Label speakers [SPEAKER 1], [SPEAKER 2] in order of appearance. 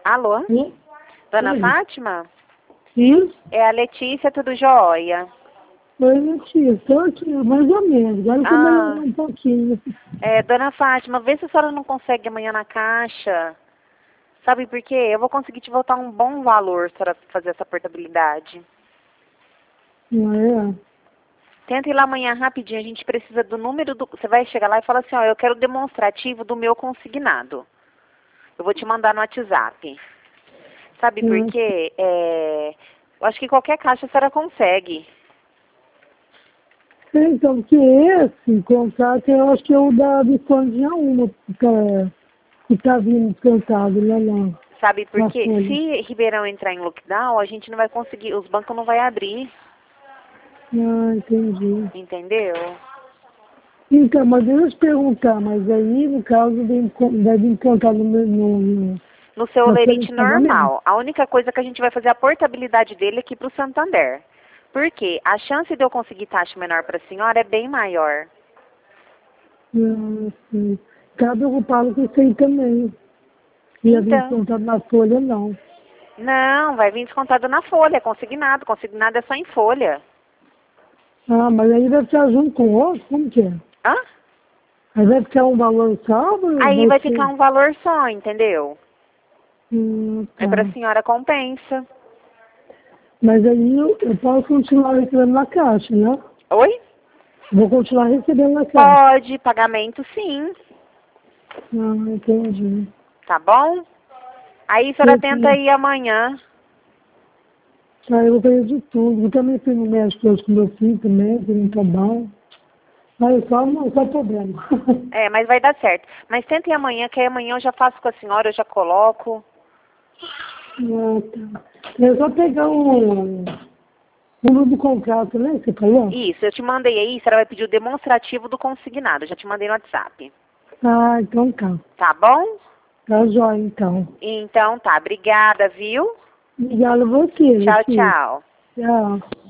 [SPEAKER 1] Alô?
[SPEAKER 2] Sim?
[SPEAKER 1] Dona
[SPEAKER 2] Oi.
[SPEAKER 1] Fátima?
[SPEAKER 2] Sim?
[SPEAKER 1] É a Letícia, tudo jóia?
[SPEAKER 2] Oi, minha tia. Estou aqui, mais ou menos. Agora eu tô melhorando um pouquinho.
[SPEAKER 1] Dona Fátima, vê se a senhora não consegue amanhã na caixa. Sabe por quê? Eu vou conseguir te voltar um bom valor para fazer essa portabilidade.
[SPEAKER 2] Não é?
[SPEAKER 1] Tenta ir lá amanhã rapidinho, a gente precisa do número do... Você vai chegar lá e fala assim, ó, eu quero o demonstrativo do meu consignado. Eu vou te mandar no WhatsApp. Sabe por quê? Eu acho que qualquer caixa a senhora consegue.
[SPEAKER 2] Então, que esse contrato, eu acho que é o da Visconde uma, que tá vindo descansado lá
[SPEAKER 1] Sabe por
[SPEAKER 2] na
[SPEAKER 1] quê?
[SPEAKER 2] folha.
[SPEAKER 1] Se Ribeirão entrar em lockdown, a gente não vai conseguir, os bancos não vai abrir,
[SPEAKER 2] Ah, entendi.
[SPEAKER 1] entendeu?
[SPEAKER 2] Então, mas deixa eu te perguntar, mas aí, no caso, deve encontrar
[SPEAKER 1] No seu
[SPEAKER 2] na folha
[SPEAKER 1] lerite
[SPEAKER 2] de pagamento?
[SPEAKER 1] normal. A única coisa que a gente vai fazer é a portabilidade dele aqui para o Santander. Por quê? A chance de eu conseguir taxa menor para a senhora é bem maior.
[SPEAKER 2] Ah, sim. Tá preocupado com isso aí também. Ia vir
[SPEAKER 1] Então,
[SPEAKER 2] descontado na folha, não.
[SPEAKER 1] não, vai vir descontado na folha, consignado. Consignado é só em folha.
[SPEAKER 2] Ah, mas aí vai ficar junto com o outro? Como que é?
[SPEAKER 1] Hã?
[SPEAKER 2] Aí vai ficar um valor salvo ou
[SPEAKER 1] Aí
[SPEAKER 2] vai
[SPEAKER 1] vai ficar
[SPEAKER 2] ser?
[SPEAKER 1] um valor só, entendeu? É
[SPEAKER 2] Tá.
[SPEAKER 1] para a senhora compensa.
[SPEAKER 2] Mas aí eu posso continuar recebendo na caixa, né?
[SPEAKER 1] Oi?
[SPEAKER 2] Vou continuar recebendo na caixa.
[SPEAKER 1] Pode, pagamento sim,
[SPEAKER 2] Ah, entendi.
[SPEAKER 1] tá bom? Aí a senhora tenta ir amanhã.
[SPEAKER 2] Aí eu vou fazer de tudo. Eu também fui no médico hoje com meu filho também, que não tá bom. Mas só problema.
[SPEAKER 1] É, mas vai dar certo. Mas tenta ir amanhã, que aí amanhã eu já faço com a senhora, eu já coloco.
[SPEAKER 2] Ah, tá. É só pegar um número do contrato, né? Que você falou?
[SPEAKER 1] Isso, eu te mandei aí, a senhora vai pedir o demonstrativo do consignado. Eu já te mandei no WhatsApp.
[SPEAKER 2] Ah, então tá.
[SPEAKER 1] Tá bom?
[SPEAKER 2] Tá jóia, então.
[SPEAKER 1] Então tá, obrigada, viu?
[SPEAKER 2] Obrigada a você,
[SPEAKER 1] Tchau,
[SPEAKER 2] Letícia.
[SPEAKER 1] tchau.
[SPEAKER 2] Tchau.